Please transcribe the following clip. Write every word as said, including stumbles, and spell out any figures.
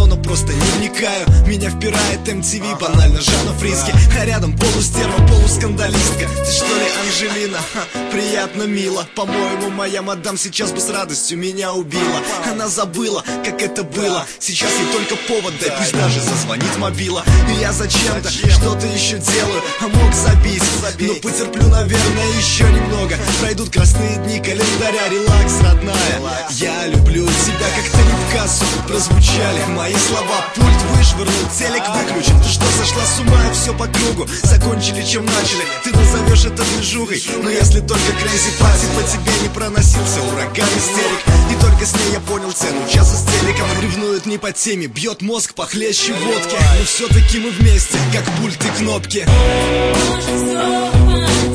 но просто не вникаю. Меня впирает эм ти ви, банально Жанна Фриске, а рядом полустерва, полускандалистка. Ты что ли Анжелина? Ха, приятно, мило. По-моему, моя мадам сейчас бы с радостью меня убила. Она забыла, как это было. Сейчас ей только повод, дай пусть даже зазвонит мобила. И я зачем-то что-то еще делаю, а мог забить, но потерплю, наверное, еще немного. Пройдут красные дни календаря, релакс, родная. Я люблю тебя, как ты в кассу. Прозвучали мои слова, пульт вышвырнул, телек выключен. Ты что, сошла с ума, и все по кругу? Закончили, чем начали, ты назовешь это движухой. Но если только Crazy Party по тебе не проносился ураган истерик. И только с ней я понял цену часа с телеком. Ревнует не по теме, бьет мозг похлеще водки. Но все-таки мы вместе, как пульт и кнопки. Может, все